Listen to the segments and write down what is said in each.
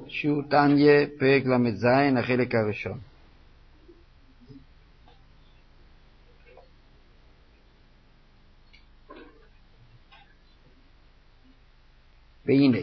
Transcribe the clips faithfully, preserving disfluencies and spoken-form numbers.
שיעור תניא, פרק למ"ז, החלק הראשון. והנה,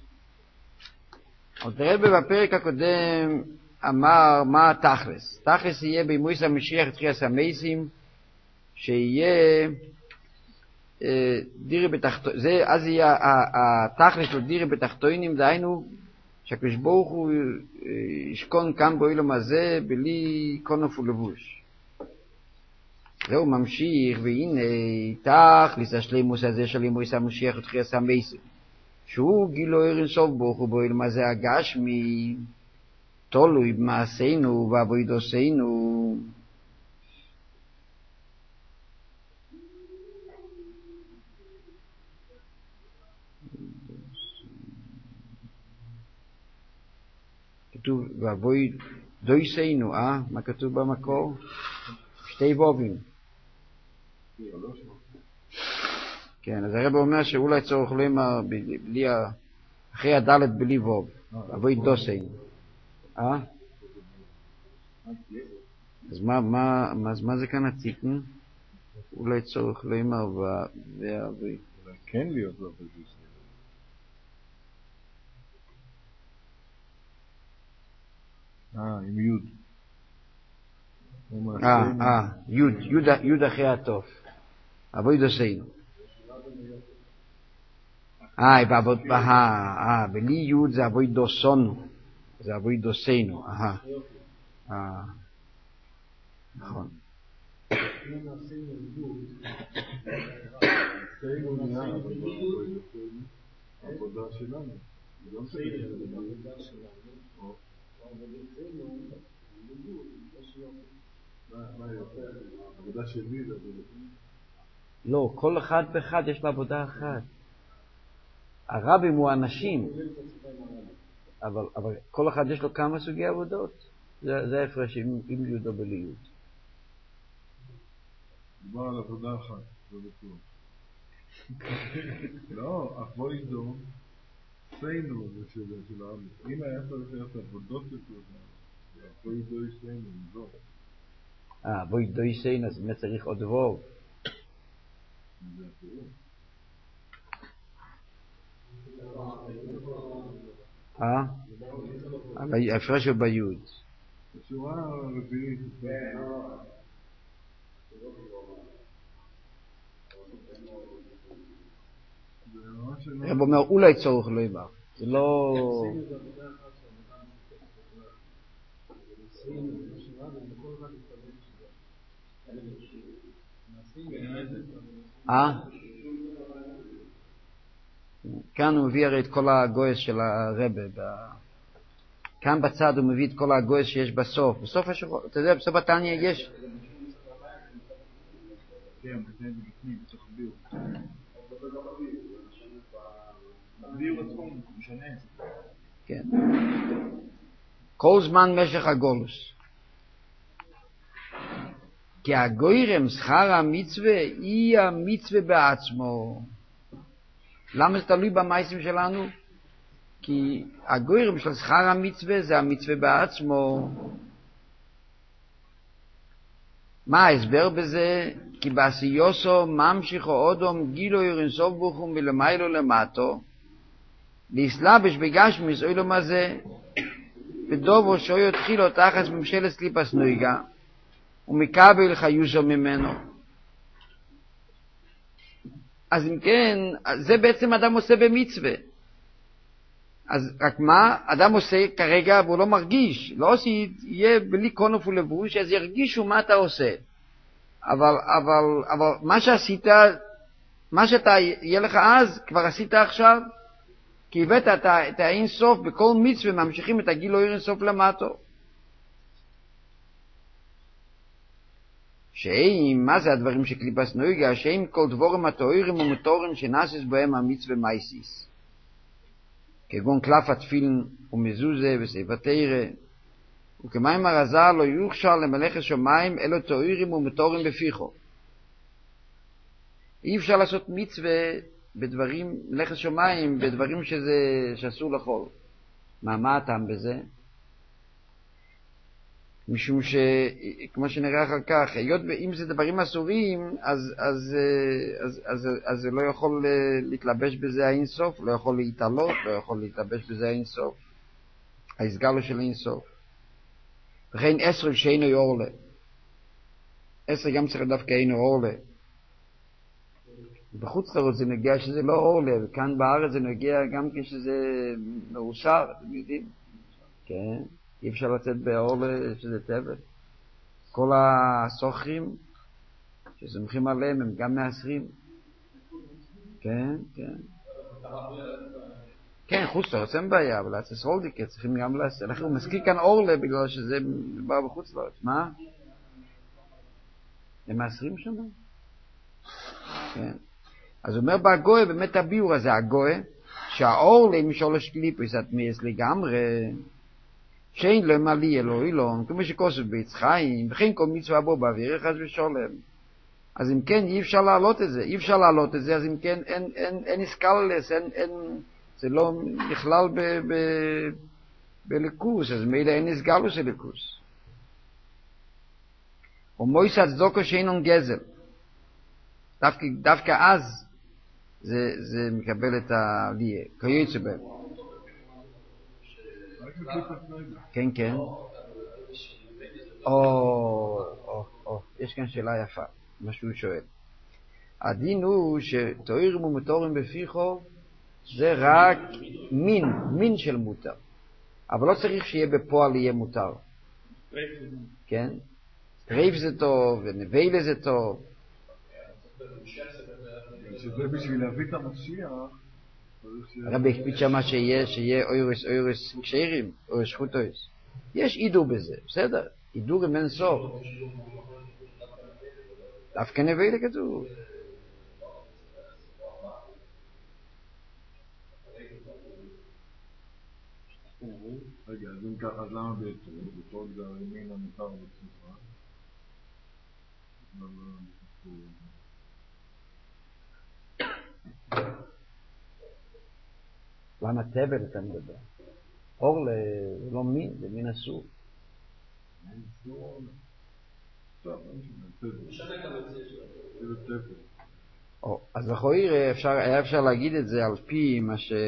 עוד רבי בפרק הקודם אמר מה תכלס. תכלס יהיה בימוס המשיח תחיית המתים, שיהיה אה, דירי בתחתונים, זה אז יהיה התכלס של דירי בתחתונים, דהיינו שהקדוש ברוך הוא ישכון כאן בעולם הזה בלי כונוף ולבוש. זהו ממשיך, והנה תכלס השלימוס הזה של בימוס המשיח תחיית המתים, שהוא גילוי אין סוף ברוך הוא בעולם הזה הגשמי, תלוי במעשינו ועבודתנו. כתוב ועבודתנו, אה? מה כתוב במקור? שתי וובים. כן, אז הרב אומר שאולי צורך לומר בלי, אחרי הדלת בלי ווב, ועבודתנו. אה? אז מה, מה, מה, מה זה כאן התיקון? אולי צורך לומר והאבי. אולי כן להיות בעבודתנו. אה, עם יוד. אה, אה, יוד, יוד, יוד אחרי התוף. עבודתנו. אה, בעבוד, אה, אה, בלי יוד זה עבודתנו. זה עבודתנו, אהה. אה. נכון. העבודה שלנו. העבודה שלי זה לא, כל אחד ואחד יש לו עבודה אחת. הרבים הוא אנשים, אבל, אבל כל אחד יש לו כמה סוגי עבודות. זה, זה ההפרש עם, עם יוד או בלי יוד. דובר על עבודה אחת, זה בטוח. לא, עבודתנו, עשינו זה של העם. אם היה צריך להיות עבודות יותר, עבודתנו עשינו, לא. אה, עבודתנו עשינו, אז באמת צריך עוד ווב. זה הפירוש. אה? ההפרש הוא ביוד. בשורה הרביעית. הרב אומר אולי צורך לא יבר. זה לא... אה? כאן הוא מביא הרי את כל הגויס של הרבי. כאן בצד הוא מביא את כל הגויס שיש בסוף. בסוף יש... אתה יודע, בסוף התניא יש... כן, זה בפנים, צריך ביור. ביור עצמו, משנה את זה. כן. כל זמן משך הגולוס. כי הגוירם, שכר המצווה, היא המצווה בעצמו. למה זה תלוי במעשים שלנו? כי הגוירם של שכר המצווה זה המצווה בעצמו. מה ההסבר בזה? כי בעשיוסו ממשיכו אודום גילוי אין סוף ברוך הוא מלמיילו למטו, להסלבש בגשמיס אילום הזה, ודובו שהוא יתחילו תחת ממשלת קליפס נויגה, ומקבל חיוסו ממנו. אז אם כן, זה בעצם אדם עושה במצווה. אז רק מה? אדם עושה כרגע והוא לא מרגיש. לא עושה, יהיה בלי כונוף ולבוש, אז ירגישו מה אתה עושה. אבל, אבל, אבל מה שעשית, מה שאתה, יהיה לך אז, כבר עשית עכשיו. כי הבאת את האין סוף, בכל מצווה ממשיכים את הגילוי אין סוף למטו. שאם, מה זה הדברים שקליפס נויגה? שאם כל דבורם התוארים ומתורם שנאסס בהם המצווה מייסיס. כגון קלף התפילין ומזוזה וסעיף התירה. וכמים הרזל לא יוכשר למלך השמיים אלו תוארים ומתורם בפיחו. אי אפשר לעשות מצווה בדברים, מלך השמיים, בדברים שזה, שאסור לאכול. מה, מה הטעם בזה? משום שכמו שנראה אחר כך, היות ואם זה דברים אסורים, אז, אז, אז, אז, אז זה לא יכול להתלבש בזה האינסוף, לא יכול להתעלות, לא יכול להתלבש בזה האינסוף. ההסגלו של האינסוף. וכן עשר שאינו אורלה. עשר גם צריך דווקא אינו אורלה. בחוץ לארץ זה נגיע שזה לא אורלה, וכאן בארץ זה נגיע גם כשזה מאוסר, אתם יודעים? כן. אי אפשר לצאת באורלה שזה טבל. כל הסוחרים שסומכים עליהם הם גם מאסרים. כן, כן. כן, חוץ לארץ אין בעיה, אבל לעצס רולדיקה צריכים גם לעשות. אנחנו מזכיר כאן אורלה בגלל שזה בא בחוץ לארץ. מה? הם מאסרים שם? כן. אז הוא אומר בהגויה, באמת הביור הזה, הגויה, שהאורלה עם שלוש קליפוס התמיס לגמרי, שאין לו מלא אלוהי לו, כמו שכוסף בעץ חיים, וכן כל מצווה בו באוויר, חס ושולם. אז אם כן, אי אפשר להעלות את זה. אי אפשר להעלות את זה, אז אם כן, אין, אין, אין איסקלס, אין, אין, זה לא נכלל ב, ב, בליקוס, אז מילא אין איסגלוס לליקוס. או מויס הצדוקו שאינון גזל. דווקא, דווקא אז זה, זה מקבל את הליה, כיוצא בהם. כן, כן. או, או, או, יש כאן שאלה יפה, מה שהוא שואל. הדין הוא שתוארים ומתורים בפיחו, זה רק מין, מין של מותר. אבל לא צריך שיהיה בפועל יהיה מותר. כן? טרייף זה טוב, ונביילה זה טוב. שזה בשביל להביא את המשיח, הרבי הקפיד שמה שיהיה, שיהיה אוירס, אוירס קשרים, אוירס שחוטויס. יש אידור בזה, בסדר? אידור עם אין סוף. דווקא נביא לכתוב. רגע, אז אם ככה, אז למה בעצם? בכל זה הימין המותר בצורה? למה טבל אתה מדבר? אור לא מין, זה מין אסור. מין אסור? טוב, טבל. טבל. אז לכאורה היה אפשר להגיד את זה על פי מה ש...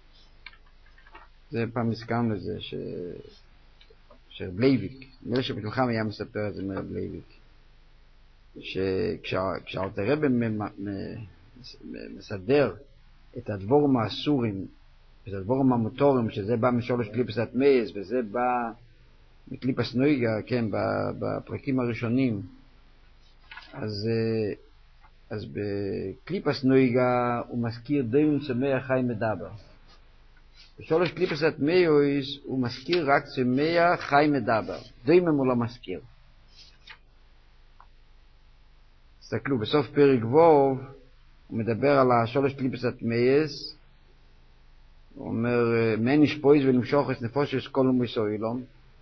זה פעם הסכמנו לזה, ש... שרב לייביק, נראה שבתוכם היה מספר את זה מרב לייביק, שכשאלתר רבי מסדר את הדבורים האסורים, את הדבורים המוטורים, שזה בא משולש קליפס התמייס, וזה בא מקליפס נויגה, כן, בפרקים הראשונים, אז, אז בקליפס נויגה הוא מזכיר דיון צמח חי מדבר. בשולש קליפס התמייס הוא מזכיר רק צמח חי מדבר. דיון הוא לא מזכיר. תסתכלו, בסוף פרק ווב, הוא מדבר על השולש קליפס התמייס, הוא אומר, מן ישפויז ונמשוך את נפושש כל מויסו אילום,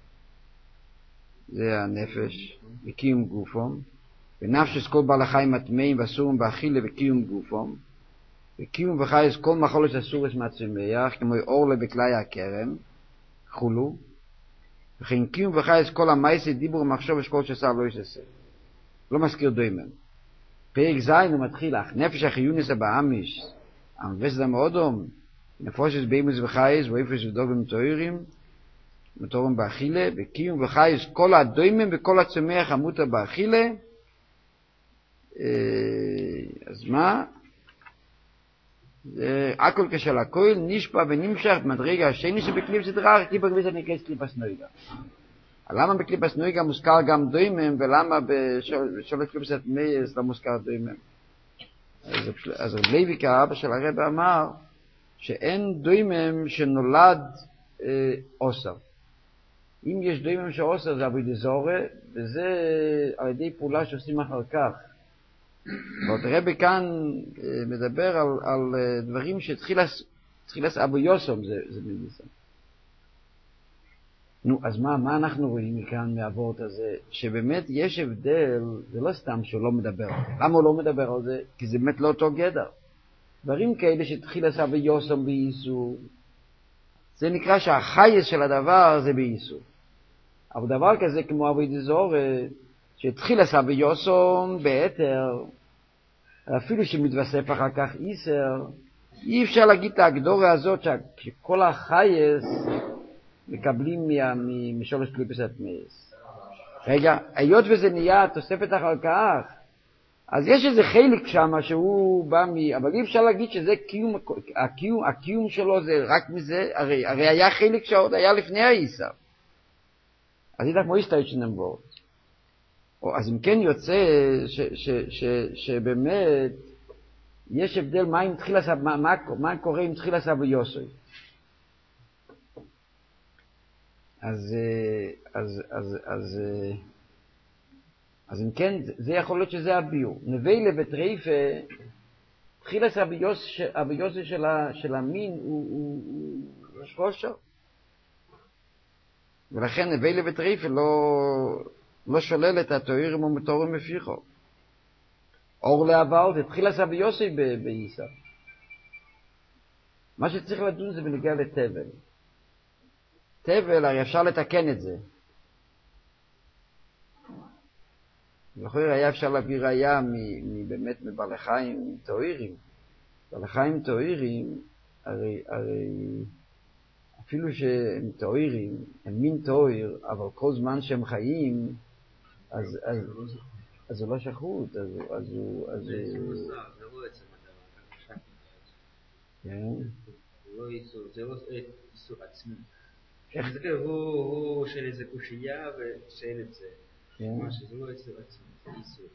זה הנפש, וקיום גופום, ונפשש כל בעל החיים התמאים ואסורים באכילה וקיום גופום, וקיום וחייס כל מחולת אסורס מהצמח, כמו אורלה בכלי הכרם, חולו, וכן קיום וחייס כל המייסי דיבור ומחשוב ושכל שעשה לא יססה. לא מזכיר דוימן. פרק זין הוא מתחיל לך, נפש החיונס הבאמיש, המבסד המאודום, נפושס באימוס וחייס, ואיפוס ודוג ומתוארים, מתוארים באכילה, וקיום וחייס כל הדוימן וכל הצמח המותה באכילה. אז מה? הכל כשל הכל נשפע ונמשך במדרגה השני שבקליפ סדרה, קליפה גביסת נקראת קליפס נויגה. למה בקליפס נויגה מוזכר גם דוימם, ולמה בשולת קליפסת מייס לא מוזכר דוימם? אז רב לייביק, האבא של הרב, אמר שאין דוימם שנולד אה, אוסר. אם יש דוימם שאוסר זה עבודי זורה, וזה על ידי פעולה שעושים אחר כך. ועוד הרב כאן אה, מדבר על, על אה, דברים שתחילס אבו יוסום זה, זה מניסם. נו, אז מה, מה אנחנו רואים מכאן מהוורט הזה? שבאמת יש הבדל, זה לא סתם שהוא לא מדבר על זה. למה הוא לא מדבר על זה? כי זה באמת לא אותו גדר. דברים כאלה שתחיל עשה ביוסם בייסור, זה נקרא שהחייס של הדבר זה באיסור. אבל דבר כזה כמו עבודת זרה, שהתחיל עשה ביוסון ביתר, אפילו שמתווסף אחר כך איסר, אי אפשר להגיד את ההגדורה הזאת שכל החייס מקבלים משולש קליפס הטמאס. רגע, היות וזה נהיה תוספת אחר כך, אז יש איזה חלק שם שהוא בא מ... אבל אי אפשר להגיד שזה קיום, הקיום, הקיום שלו זה רק מזה, הרי, הרי היה חלק שעוד היה לפני האיסר. אז איתך כמו איסטר שנמבור. אז אם כן יוצא ש, ש, ש, שבאמת יש הבדל מה אם תחיל עשה, מה, מה, מה קורה אם תחיל עשה ביוסוי. אז, אז, אז, אז, אז אם כן, זה יכול להיות שזה הביור. נבילה וטרייפה, תחיל עשה ביוסוי של, של המין הוא, הוא, הוא שרושו. ולכן נבילה וטרייפה לא, לא שולל את התוארים ומתוארים מפיחו. אור לעבר, זה תחיל עשה ביוסי באיסה. מה שצריך לדון זה בנגיע לטבל. טבל, הרי אפשר לתקן את זה. לכן היה אפשר להביא ראיה באמת מבעלי חיים תוארים. בעלי חיים תוארים, הרי, הרי אפילו שהם תוארים, הם מין תואר, אבל כל זמן שהם חיים, אז, אז, אז זה לא שחוט, אז, אז הוא... אז זה לא עצם הדבר, כן. זה לא איסור עצמי. הוא של איזה קושייה ושאל את זה. מה שזה לא איסור עצמי, זה איסור.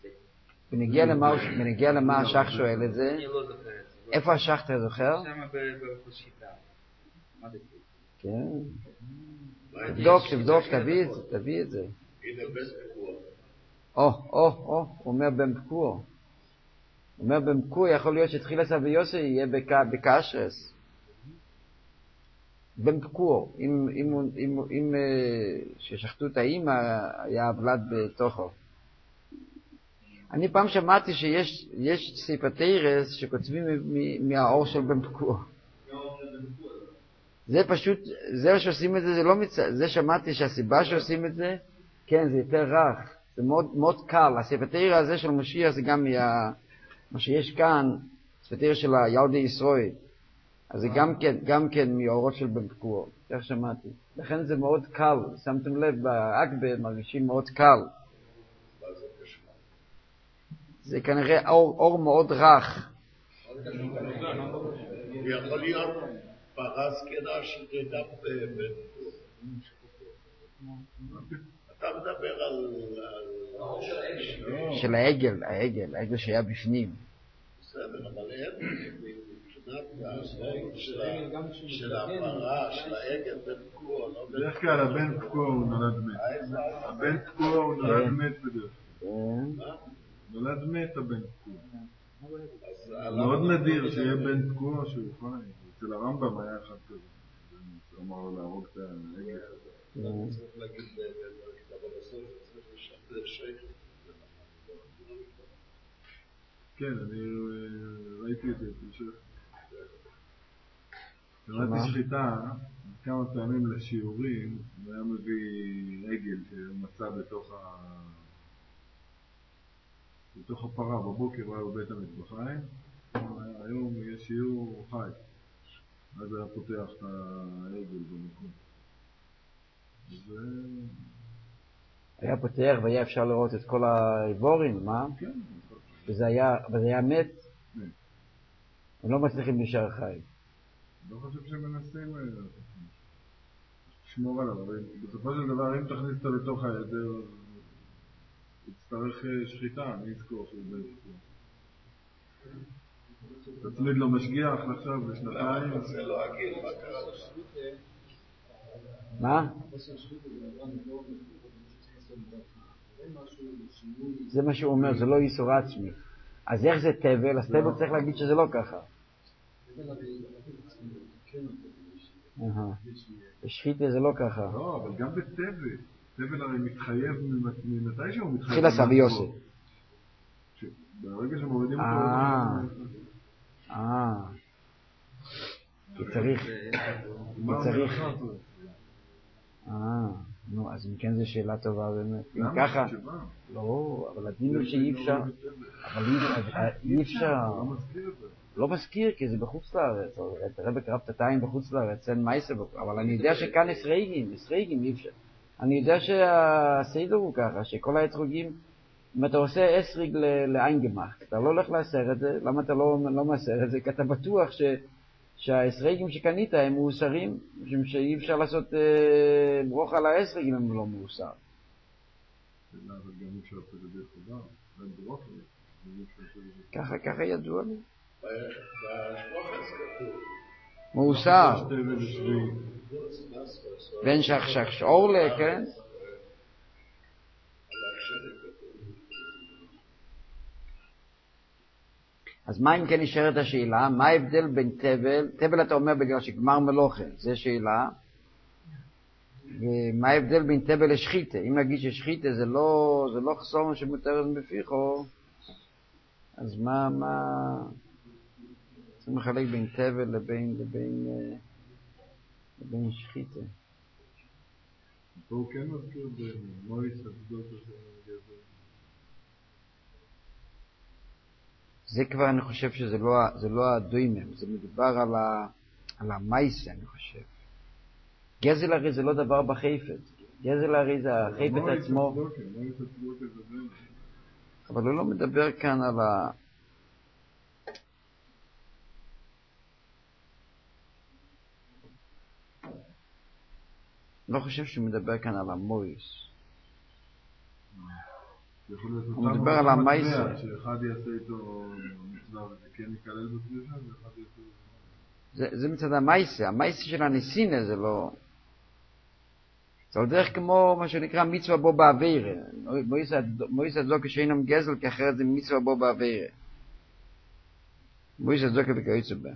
בנגיע למה השח שואל את זה? אני לא זוכר את זה. איפה השח אתה זוכר? שם בקושייה. מה זה? כן. תבדוק, תבדוק, תביא את זה, תביא את זה. הנה בן פקוע. או, או, או, הוא אומר בן פקוע. הוא אומר בן פקוע, יכול להיות שתחיל עשה ביוסי יהיה בקשרס. בן פקוע, אם ששחטו את האמא, היה הבלד בתוכו. אני פעם שמעתי שיש סיפתרס שקוצבים מהאור של בן פקוע. זה פשוט, זה שעושים את זה, זה לא מצ... זה שמעתי שהסיבה שעושים את זה, כן, זה יותר רך, זה מאוד, מאוד קל. הספטר הזה של משיח זה גם מה, מה שיש כאן, הספטר של הילדי ישראל. אז זה גם כן, גם כן מאורות של בן פקוע, כך שמעתי. לכן זה מאוד קל, שמתם לב, באקבה מרגישים מאוד קל. זה כנראה אור, אור מאוד רך. ויכול להיות פרס כדע שתדע בן פקוע. אתה מדבר על... של העגל, העגל, העגל שהיה בפנים. בסדר, אבל אין, מבחינת של הפרה, של העגל, בן פקוע, לא בן... בדרך כלל הבן פקוע הוא נולד מת. הבן פקוע הוא נולד מת בדרך כלל. נולד מת הבן פקוע. מאוד נדיר שיהיה בן פקוע שהוא חי. אצל הרמב"ם היה אחד כזה. הוא אמר לו להרוג את העגל הזה. צריך להגיד, אבל בסוף צריך לשחרר שייך. כן, אני ראיתי את זה, קראתי שחיטה כמה פעמים לשיעורים, והיה מביא עגל שמצא בתוך ה... בתוך הפרה, בבוקר הוא היה בבית המטבחיים, היום יש שיעור חי, אז היה פותח את העגל במקום. היה פותח והיה אפשר לראות את כל האיבורים, מה? כן. וזה היה, וזה היה מת? כן. הם לא מצליחים להישאר חי. לא חושב שמנסים לשמור עליו, אבל בסופו של דבר אם תכניס אותו לתוך העדר, תצטרך שחיטה, אני אזכור שהוא בן פקוע. תצמיד לו משגיח עכשיו בשנתיים. זה לא הגיל, מה קרה לך? מה? זה מה שהוא אומר, זה לא איסור עצמי. אז איך זה טבל? אז טבל צריך להגיד שזה לא ככה. בשחיטה זה לא ככה. לא, אבל גם בטבל. טבל הרי מתחייב ממתי שהוא מתחייב. תחיל עשה ביוסי. ברגע שמורידים אותו... אה. אה. כי צריך, כי צריך. אה, נו, אז אם כן זו שאלה טובה באמת. אם ככה, לא, אבל הדין הוא שאי אפשר, אבל אי אפשר, לא מזכיר, כי זה בחוץ לארץ, תראה בקרב תתיים בחוץ לארץ, אין מייסה, אבל אני יודע שכאן אסרגים, אסרגים אי אפשר. אני יודע שהסדר הוא ככה, שכל האתרוגים, אם אתה עושה אסריג לעין גמח, אתה לא הולך לאסר את זה, למה אתה לא, לא מאסר את זה? כי אתה בטוח ש, שהאסריגים שקנית הם מאוסרים, משום שאי אפשר לעשות אה, ברוך על האסריג אם הם לא מאוסר. ככה, ככה ידוע לי. מאוסר. בן שכשך שאורלה, כן? אז מה אם כן נשארת השאלה? מה ההבדל בין טבל? טבל אתה אומר בגלל שגמר מלוכה, זה שאלה. ומה ההבדל בין טבל לשחיתה? אם נגיד ששחיתה זה לא, זה לא חסום שמותר בפיחו, אז מה, מה... זה מחלק בין טבל לבין, לבין, לבין שחיתה. הוא כן מזכיר במויס הגדול של הגזר. זה כבר אני חושב שזה לא, זה לא הדוימם, זה מדובר על, ה, על המייסה, אני חושב. גזל הרי זה לא דבר בחפץ. גזל הרי זה החפץ עצמו. אבל הוא לא מדבר כאן על ה... לא חושב שהוא מדבר כאן על המויס. הוא מדבר על המייסה. שאחד יעשה איתו מצווה וזה כן ייכלל בסביבה, ואחד יעשה איתו... זה מצד המייסה. המייסה של הניסינה זה לא... זה דרך כמו מה שנקרא מצווה בו בעבירה. מויס הדזוקה שאינם גזל, כי אחרת זה מצווה בו בעבירה. מויס הדזוקה וכיוצא בהם.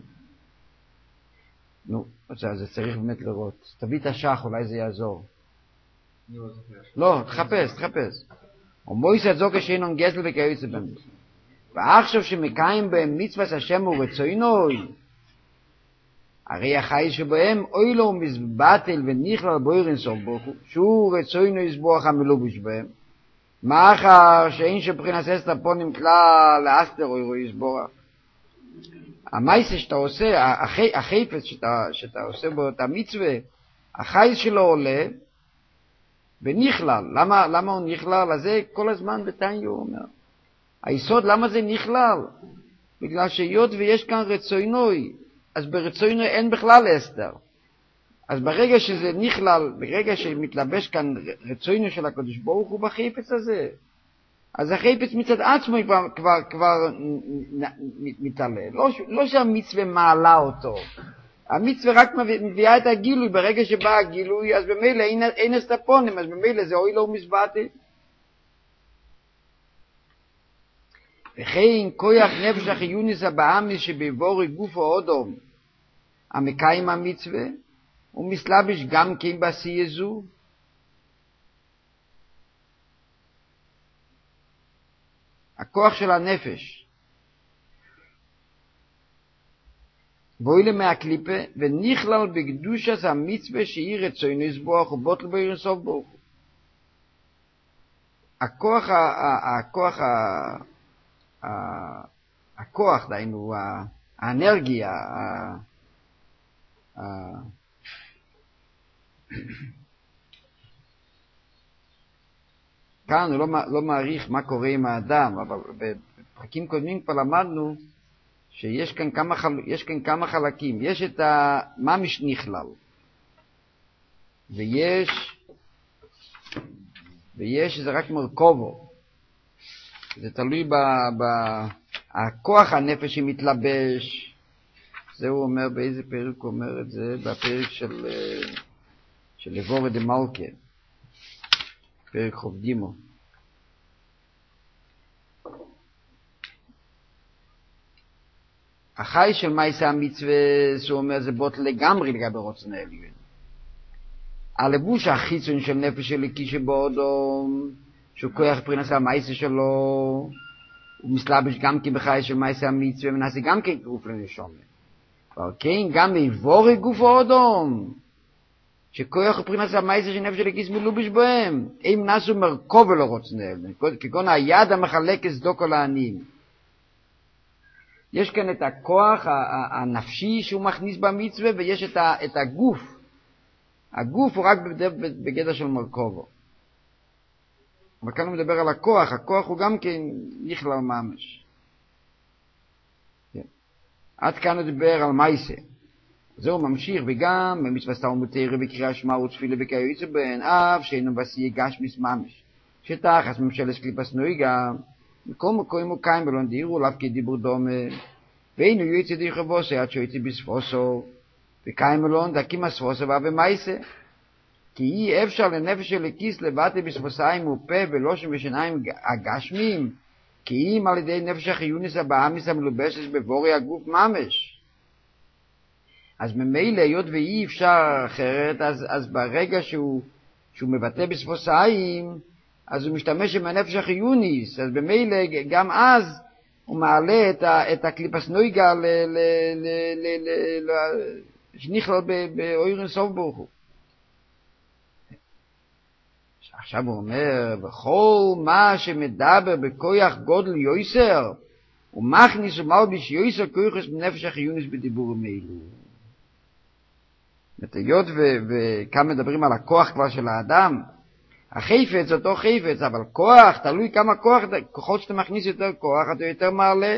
נו, אז זה צריך באמת לראות. תביא את השח, אולי זה יעזור. לא, תחפש, תחפש. ומויס הדזוקה שאינם גזל וכיוצא בהם. ועכשיו שמקיים בהם מצוות השם ורצוינוי, הרי החי שבהם אוי לו מזבטל ונכלל בוירן סוף ברוך הוא, שהוא רצוינו יסבוח המלובש בהם, מאחר שאין שבחינס אסתר פונים כלל לאסתר אוי יסבוח. המייסה שאתה עושה, החפץ שאתה, שאתה עושה בו את המצווה, החי שלו עולה ונכלל. למה, למה הוא נכלל? אז זה כל הזמן בתניא הוא אומר. היסוד למה זה נכלל? בגלל שהיות ויש כאן רצוינוי, אז ברצוינו אין בכלל אסתר. אז ברגע שזה נכלל, ברגע שמתלבש כאן רצוינו של הקדוש ברוך הוא בחפץ הזה, אז החפץ מצד עצמו כבר, כבר, כבר מתעלה. לא, לא שהמצווה מעלה אותו. המצווה רק מביאה את הגילוי. ברגע שבא הגילוי, אז במילא אין, אין אסתפונים, אז במילא זה אוי לו מזבטל. וכן כוח נפש החיוניס הבאמיס שבבורי גוף האודום המקיים המצווה הוא מסלבש גם כן בעשייה זו. הכוח של הנפש בואי מהקליפה ונכלל בקדושת המצווה שהיא רצונו יסבוח ובוטל בו ירסוף בו. הכוח הכוח הכוח, דהיינו, האנרגיה, כאן הוא לא מעריך מה קורה עם האדם, אבל בפרקים קודמים כבר למדנו שיש כאן כמה, יש כאן כמה חלקים. יש את הממש נכלל, ויש, ויש זה רק מרכובו. זה תלוי בכוח הנפש שמתלבש. זה הוא אומר, באיזה פרק הוא אומר את זה? בפרק של, של לבורא דמלכה, פרק חוב גימו. החי של מייסה המצווה, שהוא אומר, זה בוט לגמרי לגבי רוצן העליון. הלבוש החיצון של נפש אלוקי שבאודום, שהוא כוח פרינס המייסה שלו, הוא מסלבש גם כן בחי של מייסה המצווה, ונעשה גם כן קרוף לנשום. אבל כן, גם איבורי גוף האודום, שכוח ופרינס המייסה שנפש הלקיס מלובש בהם, אם נסו מרכוב ולא רוצנל, כגון היד המחלק הסדוקו לעניים. יש כאן את הכוח הנפשי שהוא מכניס במצווה, ויש את, ה, את הגוף. הגוף הוא רק בגדר של מרכובו. אבל כאן הוא מדבר על הכוח, הכוח הוא גם כן נכלל ממש. כן. עד כאן הוא דיבר על מייסה. זהו ממשיך, וגם במצווה תלמוד תורה וקריאה שמע ותפילה וכיוצא בהן, אף שאינו בסיס גשמיס ממש. שתחת ממשלת קליפת נויגה, מכל מקום הוא קיים ולא נדירו, לאו כדיבור דומה, ואינו יוצא די חבוסה עד שיוצא בספוסו, וקיים ולא נדקים הספוסו ובמייסה. כי אי אפשר לנפש של הכיס לבטא בספוסיים ופה ולושם ושיניים הגשמים, כי אם על ידי נפש החיונס הבאמיס המלובשת בבורי הגוף ממש. אז ממילא, היות ואי אפשר אחרת, אז, אז ברגע שהוא, שהוא מבטא בספוסיים, אז הוא משתמש עם הנפש החיוניס, אז במילא גם אז הוא מעלה את, ה, את הקליפס נויגה ל, ל, ל, ל, ל, ל, שנכלל באוירן סוף ברוך הוא. עכשיו הוא אומר, בכל מה שמדבר בכוח גודל יויסר, הוא מכניס ומלביש יויסר כוחס בנפש החיוניס בדיבורים אלו. היות וכמה מדברים על הכוח כבר של האדם, החפץ אותו חפץ, אבל כוח, תלוי כמה כוח, כוחות שאתה מכניס יותר כוח, אתה יותר מעלה.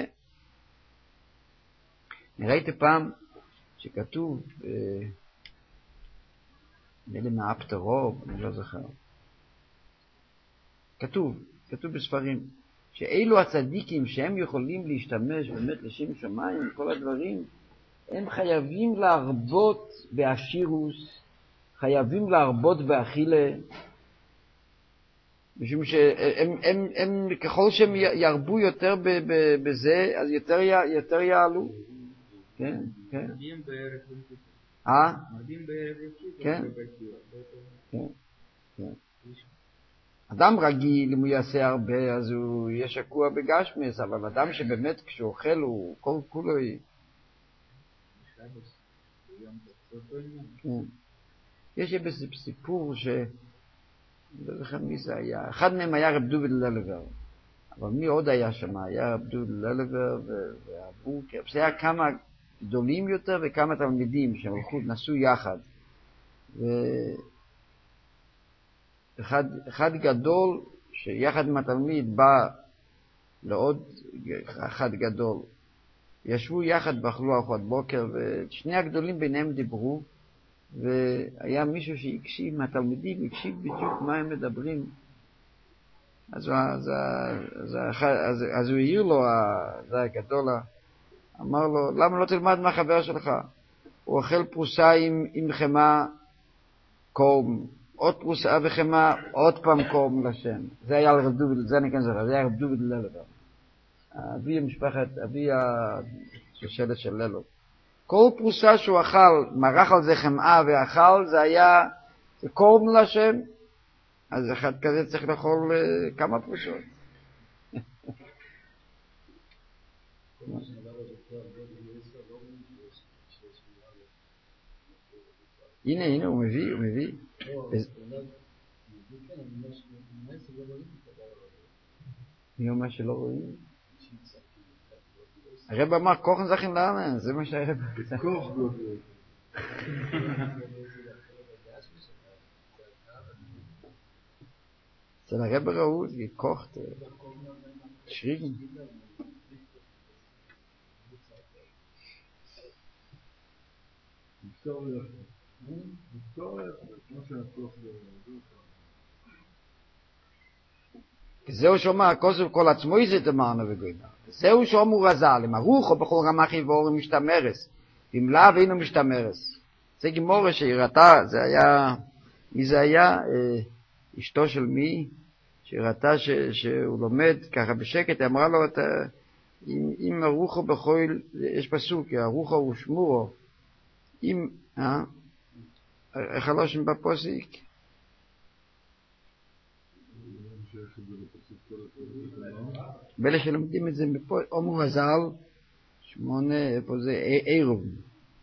אני ראיתי פעם שכתוב, נראה לי מהאפטרוב, אני לא זוכר, כתוב, כתוב בספרים, שאלו הצדיקים שהם יכולים להשתמש באמת לשם שמיים, כל הדברים, הם חייבים להרבות באשירוס, חייבים להרבות באכילה, משום שהם הם, הם, ככל שהם ירבו יותר ב, ב, בזה, אז יותר, יותר יעלו. כן, כן. מרבים בערב רכיב. אה? מרבים בערב רכיב. כן. כן, כן. אדם רגיל, אם הוא יעשה הרבה, אז הוא יהיה שקוע בגשמס, אבל אדם שבאמת כשהוא אוכל, הוא כל כולו... כן. יש איזה סיפור ש... לא זוכר מי זה היה. אחד מהם היה רב דוד ללבר. אבל מי עוד היה שם? היה רב דוד ללבר והבורקר. זה היה כמה גדולים יותר וכמה תלמידים שהם הלכו, נסעו יחד. ואחד אחד גדול שיחד עם התלמיד בא לעוד אחד גדול. ישבו יחד ואכלו ארוחת בוקר, ושני הגדולים ביניהם דיברו, והיה מישהו שהקשיב מהתלמידים, הקשיב בדיוק מה הם מדברים. אז, אז, אז, אז, אז הוא העיר לו, זה הגדול, אמר לו, למה לא תלמד מהחבר שלך? הוא אוכל פרוסה עם, עם חמה קום, עוד פרוסה וחמה, עוד פעם קום לשם. זה היה רב דוד, זה אני כן זוכר, זה היה רב דוד ללבר. אבי המשפחת, אבי השושלת של ללו. כל פרוסה שהוא אכל, מרח על זה חמאה ואכל, זה היה, זה קורבן לשם. אז אחד כזה צריך לאכול uh, כמה פרוסות. הנה, הנה, הוא מביא, הוא מביא. מי אומר שלא רואים? הרב אמר, כוחן זכין לאמן, זה מה שהרב... כוח גודל. אצל הרב ראו, זה כוח, שריגן. נפתור יחד. נפתור יחד, כמו שהכוח גודל. זהו שאומר, כוסף כל עצמו איזה אמרנו וגוינה. זהו שאומר רזל, אם הרוח או בכל רמח יבורם משתמרס, אם לאו אינו משתמרס. זה גמורה שהראתה, זה היה, מי זה היה? אה, אשתו של מי? שהראתה ש, שהוא לומד ככה בשקט, אמרה לו, אתה, אם, אם הרוח או בכל, יש פסוק, הרוח הוא שמורו, אם, אה? איך הלושם בפוסיק? באלה שלומדים את זה, אומר הזל, שמונה, איפה זה, עירוב.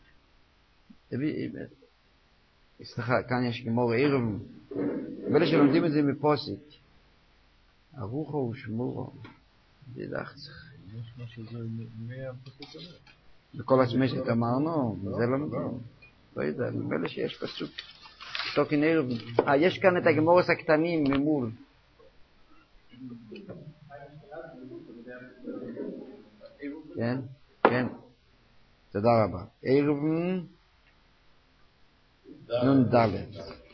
סליחה, כאן יש גמור ערב, ואלה שלומדים את זה מפוסיק. הרוחו הוא שמורו. דידך צריך. יש מה שזה מהפסוק הזה. בכל עצמשת אמרנו, זה לא מדברים. לא יודע, ואלה שיש פסוק. תוקין ערב. אה, יש כאן את הגמורס הקטנים ממול. כן, כן. תודה רבה. ערב נון דלת.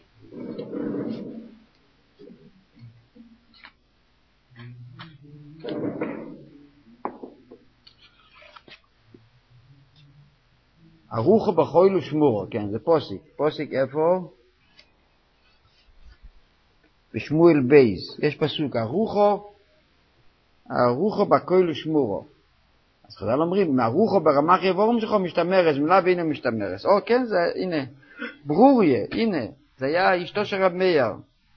הרוחו בחויל ושמורו, כן, זה פוסיק. פוסיק איפה? בשמואל בייז. יש פסוק, הרוחו, הרוחו בחויל ושמורו. אז חז"ל אומרים, הרוחו ברמ"ח איבורים שלך משתמרס, מילה והנה משתמרס. או כן, זה, הנה, ברוריה, הנה, זה היה אשתו של רב מאיר.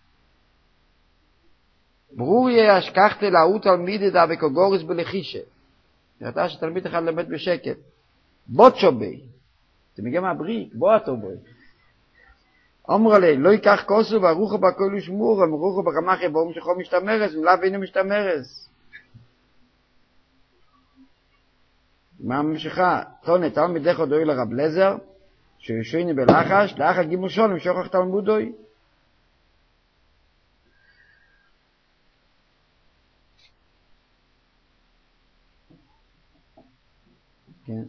ברוריה השכחת להוא תלמידי דבק גורס בלחישה. נראתה שתלמיד אחד למד בשקט. בוטשו בי. זה מגיע מהבריק, בועטו בוי. אמר לי, לא ייקח כוסו והרוחו בכל ושמור, הרוחו ברמ"ח איבורים שלך משתמרס, מילה והנה משתמרס. מה ממשיכה? תונה, תלמידך הודוי לרב לזר, שישויני בלחש, לאחר גימול שולם, שוכח תלמודוי. כן.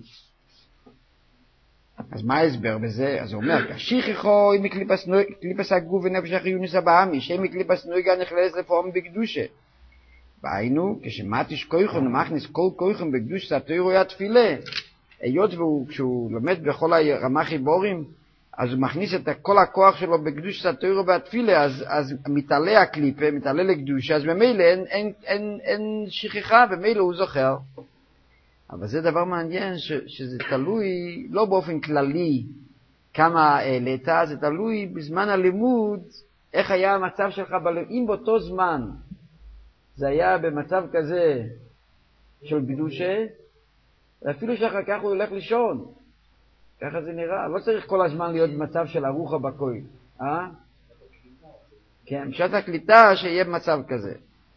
אז מה ההסבר בזה? אז הוא אומר, שכחו אם קליפס הגוף ונפש החיונס הבאמי, שם קליפס נויגה נכלס לפעום בקדושה. והיינו, כשמתיש כויכון ומכניס כל כויכון בקדוש התורה היה תפילה, היות וכשהוא לומד בכל הרמ"ח איבורים, אז הוא מכניס את כל הכוח שלו בקדוש התורה והתפילה, אז, אז מתעלה הקליפה, מתעלה לקדושה, אז במילא אין, אין, אין, אין שכחה, במילא הוא זוכר. אבל זה דבר מעניין, ש, שזה תלוי לא באופן כללי כמה העלית, זה תלוי בזמן הלימוד, איך היה המצב שלך בלימוד, אם באותו זמן, זה היה במצב כזה של קדושה, ואפילו שאחר כך הוא הולך לישון. ככה זה נראה. לא צריך כל הזמן להיות במצב של הרוחו בכל. אה? כן, בשעת הקליטה שיהיה במצב כזה.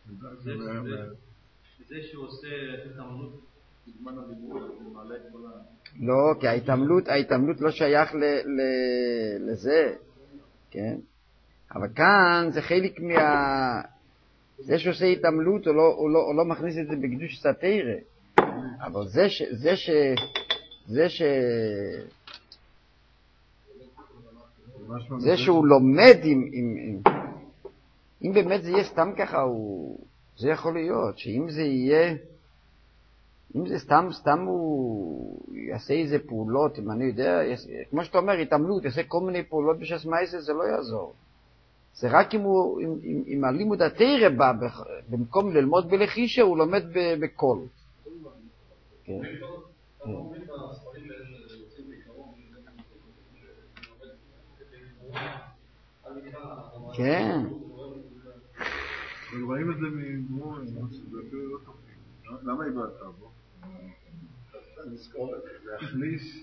זה שהוא עושה התעמלות בזמן הלימוד, הוא מעלה את כל ה... לא, כי ההתעמלות, ההתעמלות לא שייך ל, ל, לזה. כן? אבל כאן זה חלק מה... זה שעושה התעמלות, הוא לא, הוא לא, הוא לא מכניס את זה בקדוש סתירה. אבל זה ש... זה ש... זה ש... זה שהוא לומד עם... עם, עם... אם באמת זה יהיה סתם ככה, הוא... זה יכול להיות, שאם זה יהיה... אם זה סתם, סתם הוא יעשה איזה פעולות, אם אני יודע, יעשה... כמו שאתה אומר, התעמלות, יעשה כל מיני פעולות בשס מייסס, זה לא יעזור. זה רק אם, הוא, אם, אם, אם הלימוד התורה בא, במקום ללמוד בלחישה, הוא לומד בקול. כן. כן. רואים את זה מגמור, למה איבדת בו? להחליש.